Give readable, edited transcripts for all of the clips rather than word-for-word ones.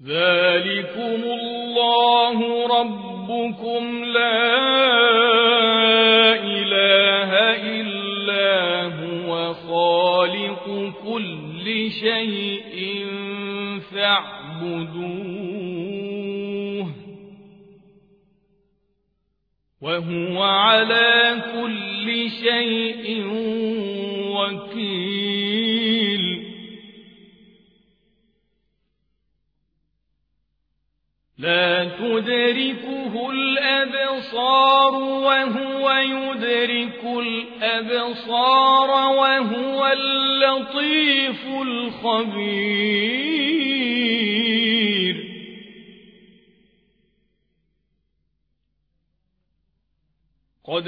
ذلكم الله ربكم لا إله إلا هو خالق كل شيء فاعبدوه وهو على كل شيء وكيل لا تدركه الأبصار وهو يدرك الأبصار وهو اللطيف الخبير قد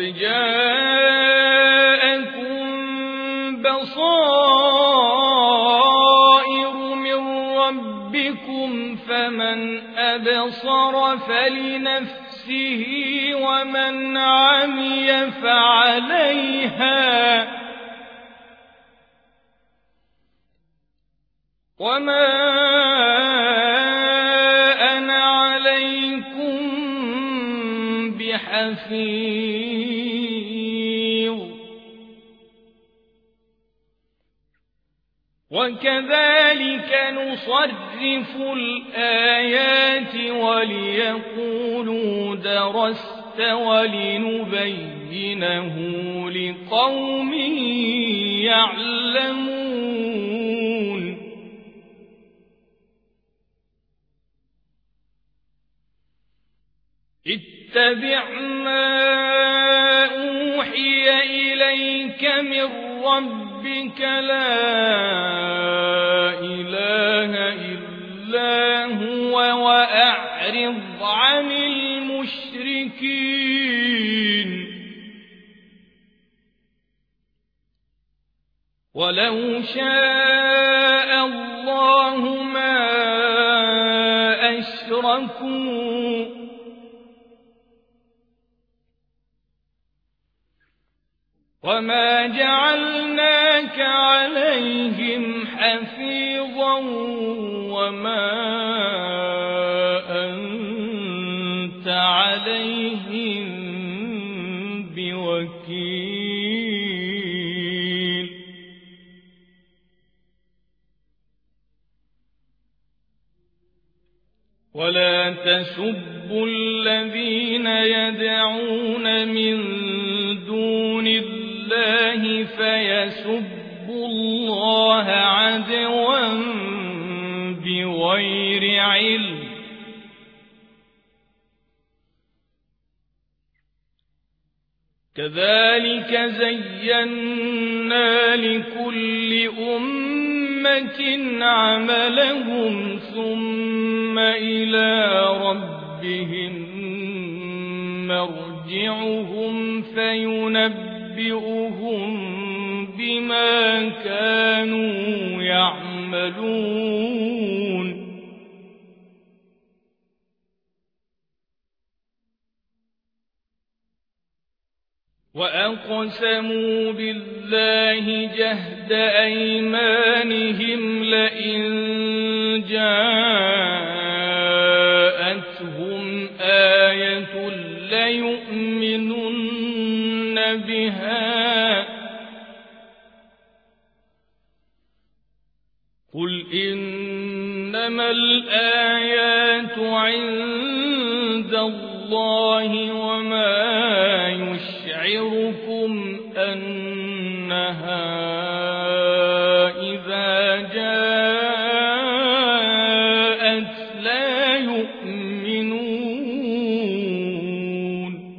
جاءكم بصائر من ربكم فمن أبصر فلنفسه ومن عمي فعليها وما أنا عليكم بحفيظ وكذلك نصرف الآيات وليقولوا درست ولنبينه لقوم يعلمون اتبع ما أوحي إليك من ربك لا إله إلا هو وأعرض عن المشركين ولو شاء الله ما أشركوا وما جعلناك عليهم حفيظا وما أنت عليهم بوكيل ولا تسبوا الذين يدعون من دون الله فيسبوا الله عدوا بغير علم كذلك زينا لكل أمة عملهم ثم إلى ربهم مرجعهم فينبئهم بما كانوا يعملون وأقسموا بالله جهد أيمانهم لئن جاءتهم آية ليؤمنن بها قل إنما الآيات عند الله وما يشعركم أنها إذا جاءت لا يؤمنون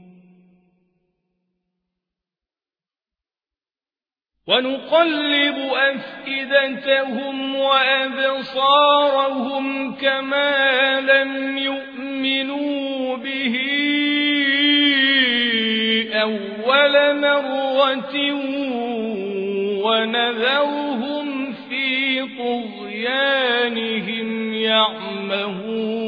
ونقلب أفئدتهم وأبصارهم كما لم يؤمنوا به أول مرة ونذرهم في طغيانهم يعمهون